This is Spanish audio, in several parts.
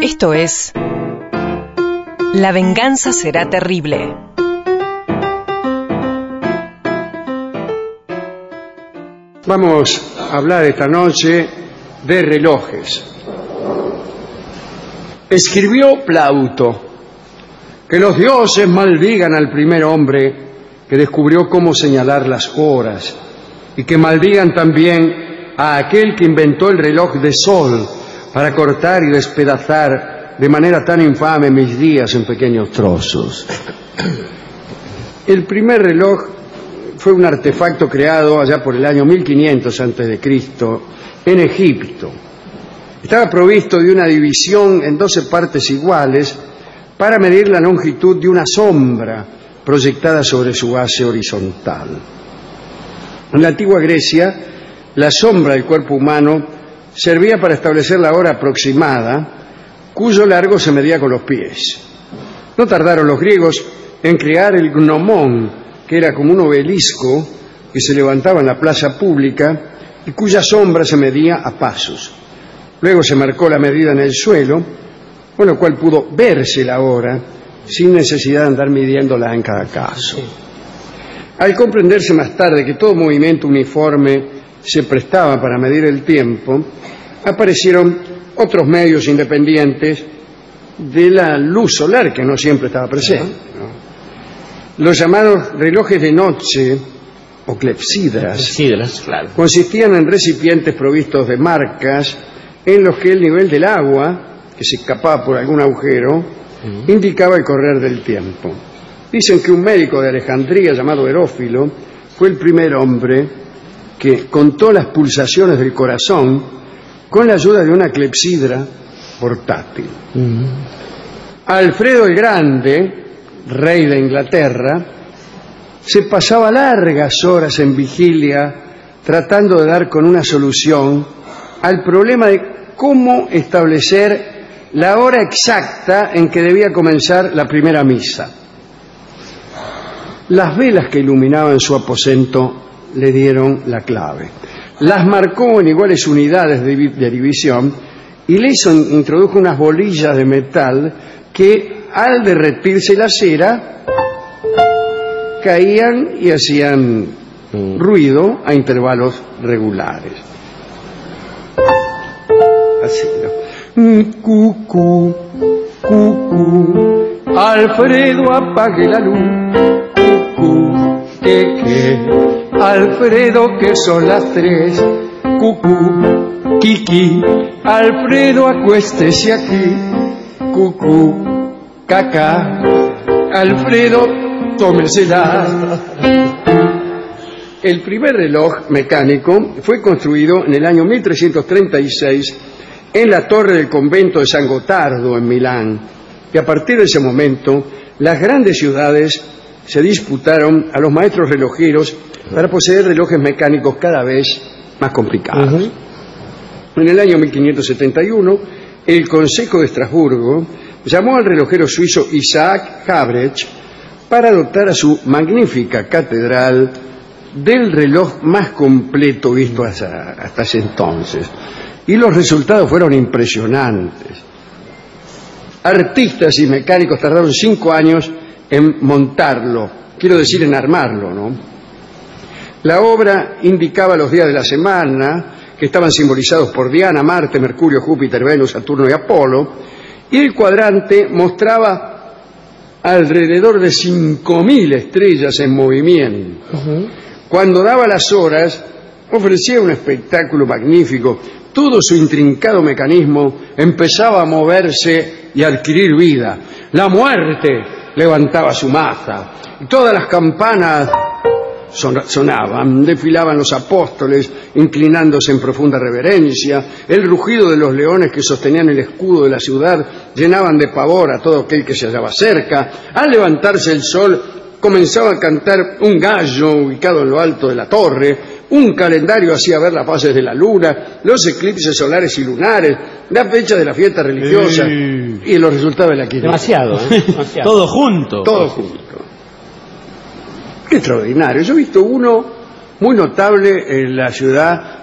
Esto es La venganza será terrible. Vamos a hablar esta noche de relojes. Escribió Plauto que los dioses maldigan al primer hombre que descubrió cómo señalar las horas y que maldigan también a aquel que inventó el reloj de sol para cortar y despedazar de manera tan infame mis días en pequeños trozos. El primer reloj fue un artefacto creado allá por el año 1500 a.C. en Egipto. Estaba provisto de una división en 12 partes iguales para medir la longitud de una sombra proyectada sobre su base horizontal. En la antigua Grecia, la sombra del cuerpo humano servía para establecer la hora aproximada, cuyo largo se medía con los pies. No tardaron los griegos en crear el gnomón, que era como un obelisco que se levantaba en la plaza pública y cuya sombra se medía a pasos. Luego se marcó la medida en el suelo, con lo cual pudo verse la hora sin necesidad de andar midiéndola en cada caso. Al comprenderse más tarde que todo movimiento uniforme se prestaba para medir el tiempo, aparecieron otros medios independientes de la luz solar, que no siempre estaba presente, ¿no? Los llamados relojes de noche, o clepsidras, claro, consistían en recipientes provistos de marcas en los que el nivel del agua, que se escapaba por algún agujero, indicaba el correr del tiempo. Dicen que un médico de Alejandría llamado Herófilo fue el primer hombre que contó las pulsaciones del corazón con la ayuda de una clepsidra portátil. Alfredo el Grande, rey de Inglaterra, se pasaba largas horas en vigilia tratando de dar con una solución al problema de cómo establecer la hora exacta en que debía comenzar la primera misa. Las velas que iluminaban su aposento le dieron la clave. Las marcó en iguales unidades de división y le introdujo unas bolillas de metal que, al derretirse la cera, caían y hacían ruido a intervalos regulares. Así, ¿no? Cucú, cucú, Alfredo apague la luz. Cucú, que, Alfredo que son las 3. Cucú, Kiki, Alfredo acuéstese aquí. Cucú, Cacá, Alfredo tómesela. El primer reloj mecánico fue construido en el año 1336 en la torre del convento de San Gotardo en Milán, y a partir de ese momento las grandes ciudades se disputaron a los maestros relojeros para poseer relojes mecánicos cada vez más complicados. En el año 1571, el Consejo de Estrasburgo llamó al relojero suizo Isaac Habrecht para dotar a su magnífica catedral del reloj más completo visto hasta ese entonces. Y los resultados fueron impresionantes. Artistas y mecánicos tardaron 5 años en montarlo, quiero decir en armarlo, ¿no? La obra indicaba los días de la semana, que estaban simbolizados por Diana, Marte, Mercurio, Júpiter, Venus, Saturno y Apolo, y el cuadrante mostraba alrededor de 5.000 estrellas en movimiento. Cuando daba las horas, ofrecía un espectáculo magnífico. Todo su intrincado mecanismo empezaba a moverse y a adquirir vida. La muerte levantaba su maza, y todas las campanas sonaban, desfilaban los apóstoles, inclinándose en profunda reverencia, el rugido de los leones que sostenían el escudo de la ciudad llenaban de pavor a todo aquel que se hallaba cerca. Al levantarse el sol, comenzaba a cantar un gallo ubicado en lo alto de la torre, un calendario hacía ver las fases de la luna, los eclipses solares y lunares, la fecha de la fiesta religiosa y los resultados de la quiniela. Demasiado. Todo junto. Todo junto. Qué extraordinario. Yo he visto uno muy notable en la ciudad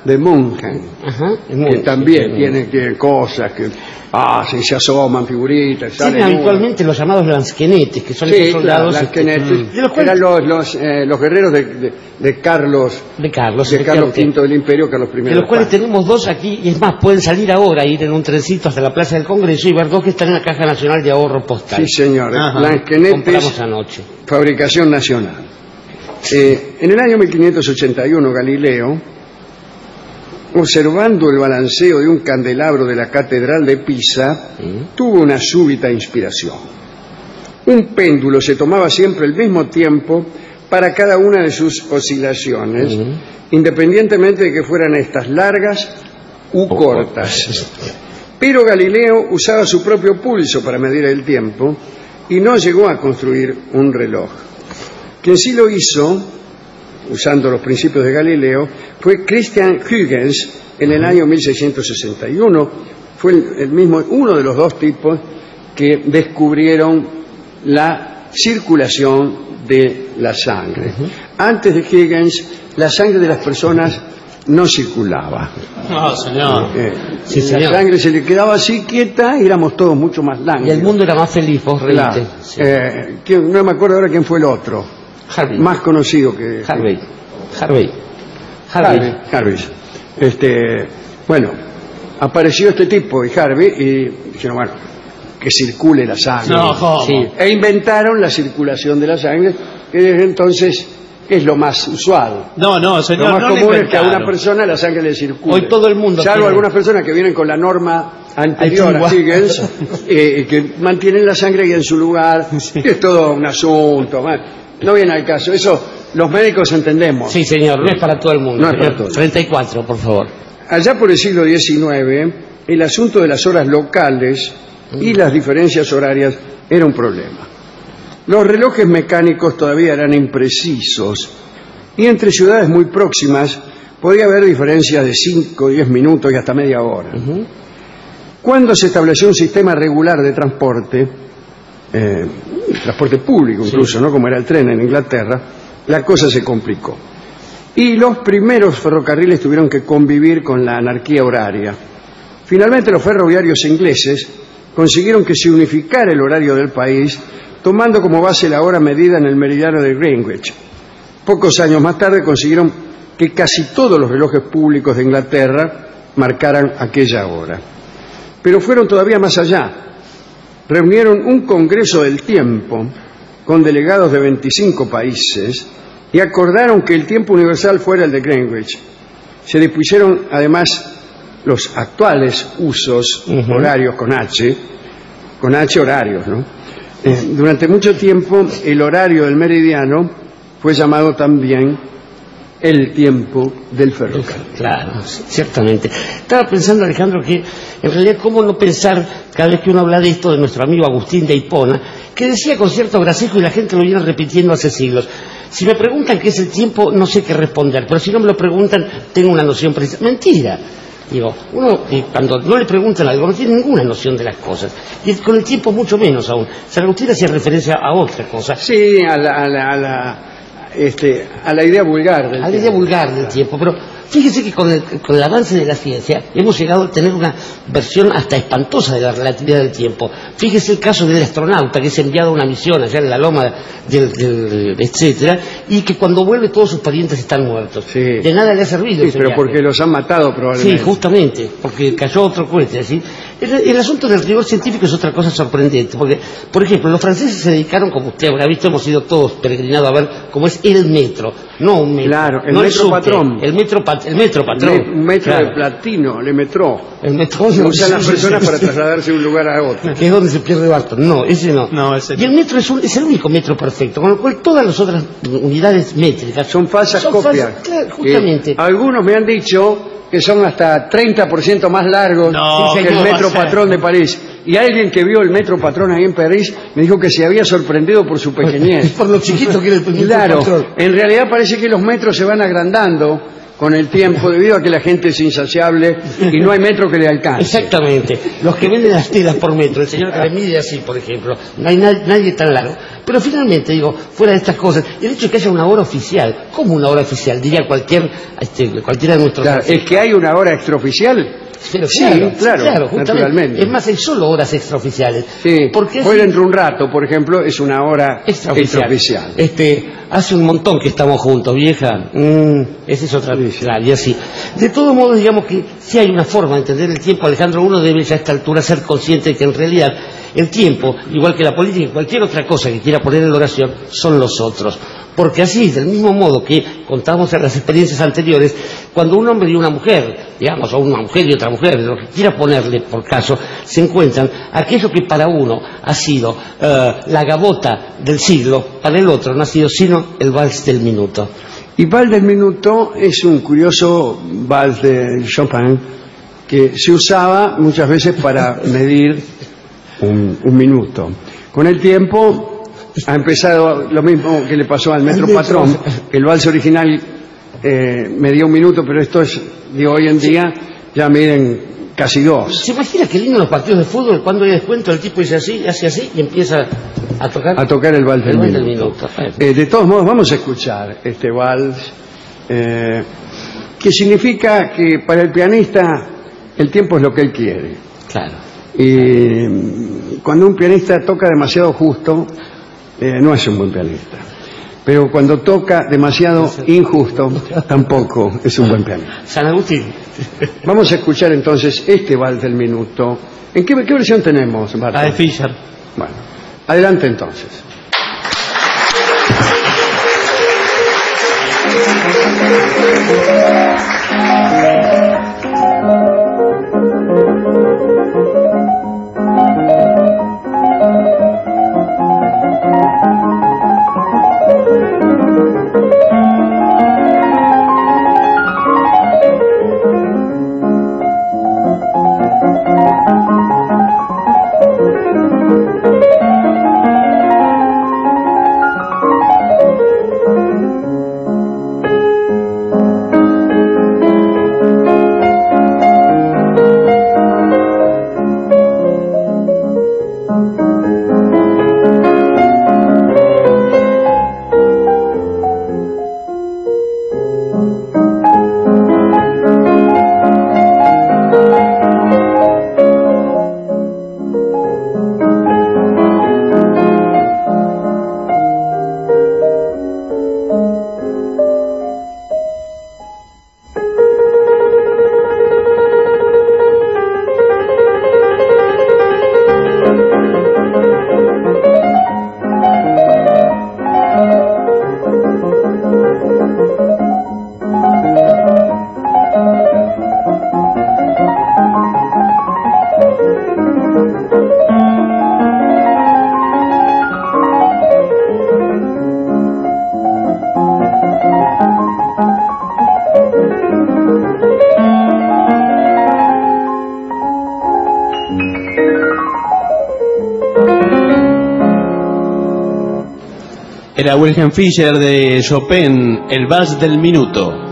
de München, Ajá, que también tiene cosas que se asoman figuritas. Tienen habitualmente los llamados lansquenetes, que son esos soldados lansquenetes, que eran los guerreros de Carlos V del Imperio, Carlos I. De los cuales tenemos dos aquí, y es más, pueden salir ahora, ir en un trencito hasta la Plaza del Congreso y ver dos que están en la Caja Nacional de Ahorro Postal. Sí, señor, lansquenetes, compramos anoche. Fabricación nacional. En el año 1581, Galileo, observando el balanceo de un candelabro de la Catedral de Pisa, tuvo una súbita inspiración. Un péndulo se tomaba siempre el mismo tiempo para cada una de sus oscilaciones, independientemente de que fueran estas largas u cortas. Pero Galileo usaba su propio pulso para medir el tiempo y no llegó a construir un reloj. Quien sí lo hizo, usando los principios de Galileo, fue Christian Huygens en el año 1661. Fue uno de los dos tipos que descubrieron la circulación de la sangre. Antes de Huygens, la sangre de las personas no circulaba. No, señor. La sangre se le quedaba así quieta y éramos todos mucho más lánguidos. Y el mundo era más feliz, vos reíste. No me acuerdo ahora quién fue el otro. Harvey. Más conocido que... Harvey. Bueno, apareció este tipo y Harvey y dijeron, bueno, que circule la sangre. E inventaron la circulación de la sangre, que desde entonces es lo más usual. No, señor, lo más común es que a una persona la sangre le circule. Hoy todo el mundo salvo algunas personas que vienen con la norma anterior a Higgins, que mantienen la sangre ahí en su lugar, que es todo un asunto. No viene al caso. Eso los médicos entendemos. Sí, señor, no es para todo el mundo. No es para todo. 34, por favor. Allá por el siglo XIX, el asunto de las horas locales y las diferencias horarias era un problema. Los relojes mecánicos todavía eran imprecisos y entre ciudades muy próximas podía haber diferencias de 5, 10 minutos y hasta media hora. Cuando se estableció un sistema regular de transporte público incluso, ¿no? Como era el tren en Inglaterra, la cosa se complicó. Y los primeros ferrocarriles tuvieron que convivir con la anarquía horaria. Finalmente los ferroviarios ingleses consiguieron que se unificara el horario del país, tomando como base la hora medida en el meridiano de Greenwich. Pocos años más tarde consiguieron que casi todos los relojes públicos de Inglaterra marcaran aquella hora. Pero fueron todavía más allá. Reunieron un Congreso del Tiempo con delegados de 25 países y acordaron que el tiempo universal fuera el de Greenwich. Se dispusieron además los actuales usos horarios con H horarios, ¿no? Durante mucho tiempo el horario del meridiano fue llamado también el tiempo del ferrocarril. Claro, ciertamente. Estaba pensando, Alejandro, que en realidad cómo no pensar cada vez que uno habla de esto de nuestro amigo Agustín de Hipona, que decía con cierto gracejo y la gente lo viene repitiendo hace siglos. Si me preguntan qué es el tiempo, no sé qué responder, pero si no me lo preguntan, tengo una noción precisa. Mentira. Digo, uno cuando no le preguntan algo no tiene ninguna noción de las cosas, y con el tiempo mucho menos aún. San Agustín hacía referencia a otra cosa. Sí, a la idea vulgar del tiempo. A la idea vulgar del tiempo, pero fíjese que con el avance de la ciencia hemos llegado a tener una versión hasta espantosa de la relatividad del tiempo. Fíjese el caso del astronauta que es enviado a una misión allá en la loma etcétera, y que cuando vuelve todos sus parientes están muertos. Sí. De nada le ha servido. Sí, pero viaje. Porque los han matado probablemente. Sí, justamente, porque cayó otro cohete, ¿sí? El asunto del rigor científico es otra cosa sorprendente, porque, por ejemplo, los franceses se dedicaron, como usted habrá visto, hemos ido todos peregrinados a ver cómo es el metro, no un metro. Claro, el no metro patrón. El metro patrón. Un metro de platino, le metró. El metro usan las personas para trasladarse de un lugar a otro. Que es donde se pierde Barton. No, ese no. Y el metro es el único metro perfecto, con lo cual todas las otras unidades métricas son falsas copias. Claro, justamente. Algunos me han dicho que son hasta 30% más largos que el metro patrón de París. Y alguien que vio el metro patrón ahí en París me dijo que se había sorprendido por su pequeñez. Por lo chiquito que era el metro claro, patrón. En realidad parece que los metros se van agrandando con el tiempo debido a que la gente es insaciable y no hay metro que le alcance. Exactamente. Los que venden las telas por metro, el señor que le mide así, por ejemplo, no hay nadie tan largo. Pero finalmente, digo, fuera de estas cosas, el hecho de que haya una hora oficial, ¿cómo una hora oficial? Diría cualquiera de nuestros... Claro, ¿es que hay una hora extraoficial? Pero sí, claro, naturalmente. Es más, hay solo horas extraoficiales. Sí, porque hoy dentro de un rato, por ejemplo, es una hora extraoficial. Hace un montón que estamos juntos, vieja. Esa es otra vez. Claro, y así. De todos modos, digamos que si hay una forma de entender el tiempo, Alejandro, uno debe ya a esta altura ser consciente de que en realidad el tiempo, igual que la política y cualquier otra cosa que quiera poner en oración, son los otros. Porque así, del mismo modo que contamos en las experiencias anteriores, cuando un hombre y una mujer, digamos, o una mujer y otra mujer, lo que quiera ponerle por caso, se encuentran, aquello que para uno ha sido la gavota del siglo, para el otro no ha sido sino el vals del minuto. Y vals del minuto es un curioso vals de Chopin que se usaba muchas veces para medir un minuto. Con el tiempo ha empezado lo mismo que le pasó al metro patrón. El vals original medía 1 minuto, pero esto es de hoy en día, ya miden casi 2. ¿Se imagina que lindo los partidos de fútbol cuando hay descuento el tipo dice así, hace así y empieza a tocar el vals del minuto? De todos modos, vamos a escuchar este vals que significa que para el pianista el tiempo es lo que él quiere. Claro. Y cuando un pianista toca demasiado justo, no es un buen pianista. Pero cuando toca demasiado injusto, tampoco es un buen pianista. San Agustín. Vamos a escuchar entonces este vals del minuto. ¿En qué versión tenemos, Marta? La de Fischer. Bueno, adelante entonces. Era Wilhelm Fischer de Chopin, el vals del minuto.